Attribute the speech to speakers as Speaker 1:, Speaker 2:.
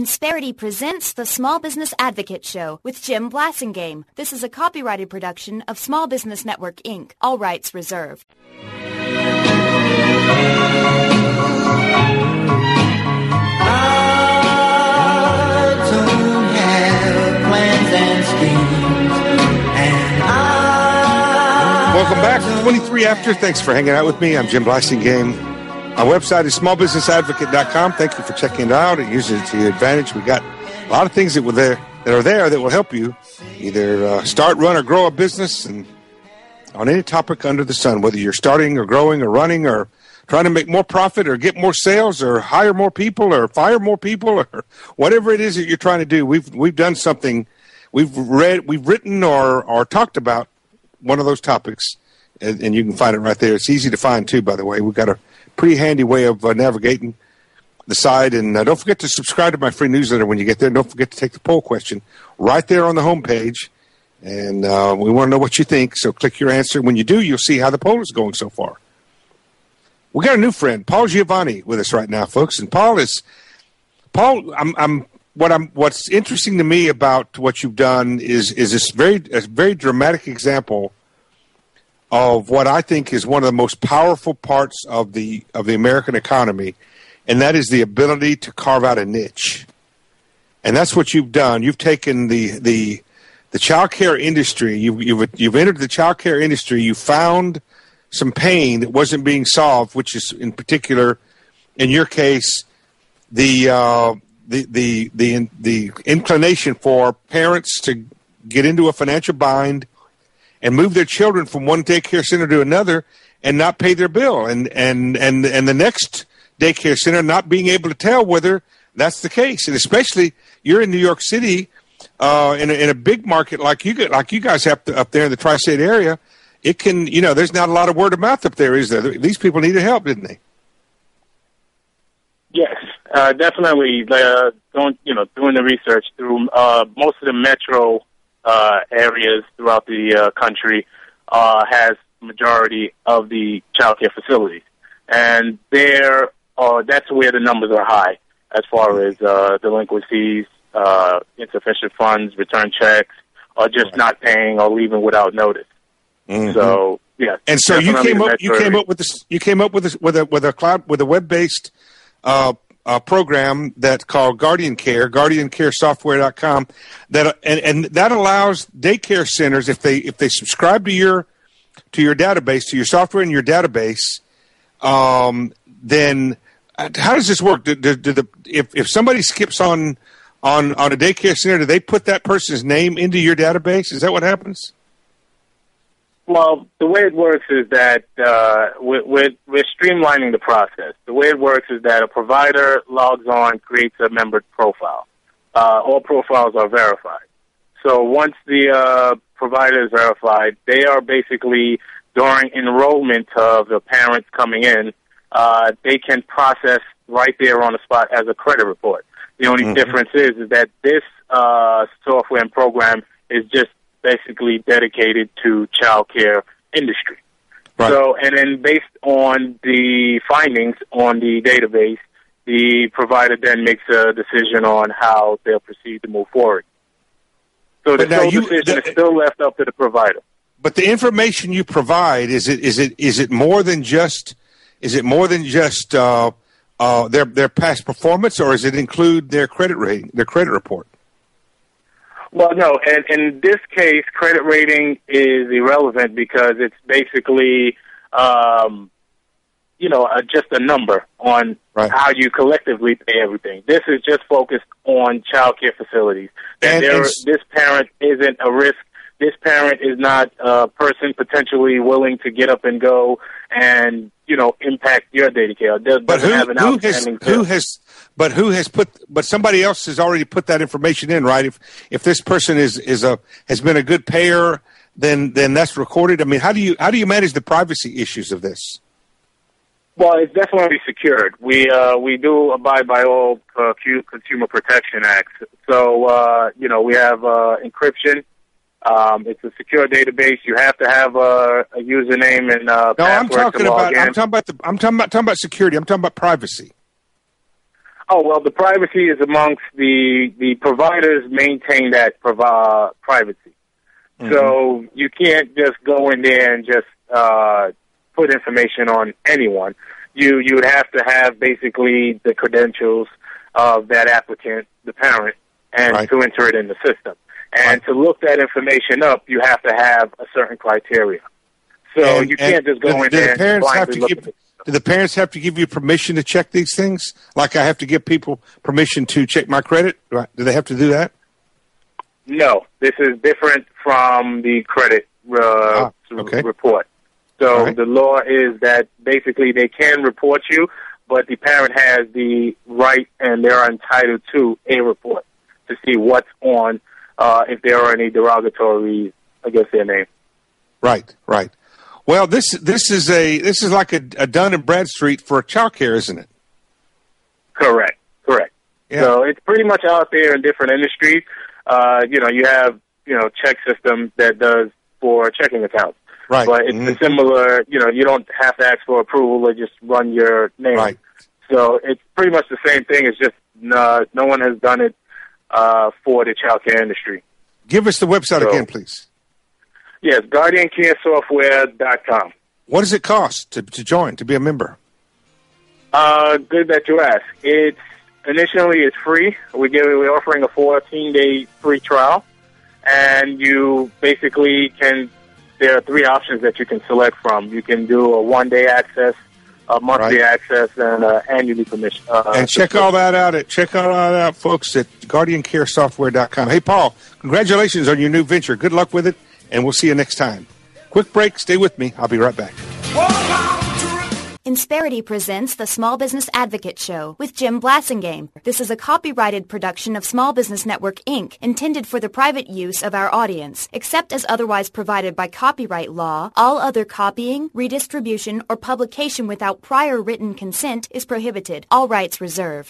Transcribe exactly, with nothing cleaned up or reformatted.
Speaker 1: Insperity presents the Small Business Advocate Show with Jim Blasingame. This is a copyrighted production of Small Business Network, Incorporated. All rights reserved.
Speaker 2: Welcome back to twenty-three After. Thanks for hanging out with me. I'm Jim Blasingame. Our website is small business advocate dot com. Thank you for checking it out and using it to your advantage. We got a lot of things that were there that are there that will help you either uh, start, run, or grow a business, and on any topic under the sun, whether you're starting or growing or running or trying to make more profit or get more sales or hire more people or fire more people or whatever it is that you're trying to do. We've we've done something. We've read, we've written or or talked about one of those topics, and, and you can find it right there. It's easy to find too, by the way. We've got a pretty handy way of uh, navigating the site. And uh, don't forget to subscribe to my free newsletter when you get there. Don't forget to take the poll question right there on the homepage. And uh, we want to know what you think, so click your answer. When you do, you'll see how the poll is going so far. We got a new friend, Paul Giovanni, with us right now, folks. And Paul is Paul. I'm, I'm what I'm. What's interesting to me about what you've done is is this very a very dramatic example of what I think is one of the most powerful parts of the of the American economy, and that is the ability to carve out a niche. And that's what you've done. You've taken the the the child care industry. You've you've you've entered the child care industry. You found some pain that wasn't being solved, which is in particular, in your case, the uh, the the the the inclination for parents to get into a financial bind and move their children from one daycare center to another and not pay their bill, and and and and the next daycare center not being able to tell whether that's the case. And especially you're in New York City, uh, in a, in a big market like you like you guys have to, up there in the tri-state area. It can, you know, there's not a lot of word of mouth up there, is there? These people needed help, didn't they?
Speaker 3: Yes, uh, definitely. Uh, going, you know, doing the research through uh, most of the metro uh, areas throughout the uh, country uh, has majority of the child care facilities, and there, uh, that's where the numbers are high as far as uh, delinquencies, uh, insufficient funds, return checks, or just right. not paying or leaving without notice. Mm-hmm. So yeah,
Speaker 2: and so you came up. You came up with this. You came up with this with a with a cloud with a web based uh, uh, program that's called Guardian Care, guardian care software dot com. That and, and that allows daycare centers, if they if they subscribe to your to your database, to your software in your database, um, then how does this work? Do, do, do the if if somebody skips on on on a daycare center, do they put that person's name into your database? Is that what happens?
Speaker 3: Well, the way it works is that uh, we're, we're, we're streamlining the process. The way it works is that a provider logs on, creates a member profile. Uh, all profiles are verified. So once the uh, provider is verified, they are basically, during enrollment of the parents coming in, uh, they can process right there on the spot as a credit report. The only mm-hmm. difference is, is that this uh, software and program is just basically dedicated to child care industry. Right. So, and then based on the findings on the database, the provider then makes a decision on how they'll proceed to move forward. So the sole decision the, is still left up to the provider.
Speaker 2: But the information you provide, is it is it is it more than just is it more than just uh, uh, their their past performance, or does it include their credit rating, their credit report?
Speaker 3: Well, no, and in this case, credit rating is irrelevant because it's basically, um, you know, uh, just a number on right. how you collectively pay everything. This is just focused on child care facilities. And, and this parent isn't a risk. This parent is not a person potentially willing to get up and go and, you know, impact your daycare. Doesn't
Speaker 2: but who,
Speaker 3: have an
Speaker 2: who has, who has, but who has put, but somebody else has already put that information in, right? If, if this person is, is a, has been a good payer, then, then that's recorded. I mean, how do you, how do you manage the privacy issues of this?
Speaker 3: Well, it's definitely secured. We, uh, we do abide by all uh, Consumer Protection Acts. So, uh, you know, we have, uh, encryption. Um, it's a secure database. You have to have a, a username and uh,
Speaker 2: no, I'm
Speaker 3: password
Speaker 2: talking
Speaker 3: to log
Speaker 2: about.
Speaker 3: in.
Speaker 2: I'm talking about the. I'm talking about talking about security. I'm talking about privacy.
Speaker 3: Oh, well, the privacy is amongst the, the providers maintain that provi- privacy. Mm-hmm. So you can't just go in there and just uh, put information on anyone. You you would have to have basically the credentials of that applicant, the parent, and right. to enter it in the system. And right. to look that information up, you have to have a certain criteria. So and, you can't just go do, in do there the and blindly look at it.
Speaker 2: Do the parents have to give you permission to check these things? Like I have to give people permission to check my credit? Do they have to do that?
Speaker 3: No. This is different from the credit uh, ah, okay. report. So right. the law is that basically they can report you, but the parent has the right and they're entitled to a report to see what's on, uh, if there are any derogatories against their name.
Speaker 2: Right, right. Well, this this is a this is like a, a Dun and Bradstreet for child care, isn't it?
Speaker 3: Correct, correct. Yeah. So it's pretty much out there in different industries. Uh, you know, you have you know check systems that does for checking accounts, right? But it's mm-hmm. a similar. You know, you don't have to ask for approval or just run your name.
Speaker 2: Right.
Speaker 3: So it's pretty much the same thing. It's just uh, no one has done it uh, for the child care industry.
Speaker 2: Give us the website so, again, please.
Speaker 3: Yes, guardian care software dot com.
Speaker 2: What does it cost to, to join, to be a member?
Speaker 3: Uh, good that you ask. It's initially it's free. We give we're offering a fourteen day free trial, and you basically can. There are three options that you can select from. You can do a one day access, a monthly right. access, and uh, annually permission. Uh,
Speaker 2: and check all that out at check all that out, folks, at guardian care software dot com. Hey, Paul, congratulations on your new venture. Good luck with it. And we'll see you next time. Quick break. Stay with me. I'll be right back.
Speaker 1: Insperity presents the Small Business Advocate Show with Jim Blasingame. This is a copyrighted production of Small Business Network, Incorporated, intended for the private use of our audience. Except as otherwise provided by copyright law, all other copying, redistribution, or publication without prior written consent is prohibited. All rights reserved.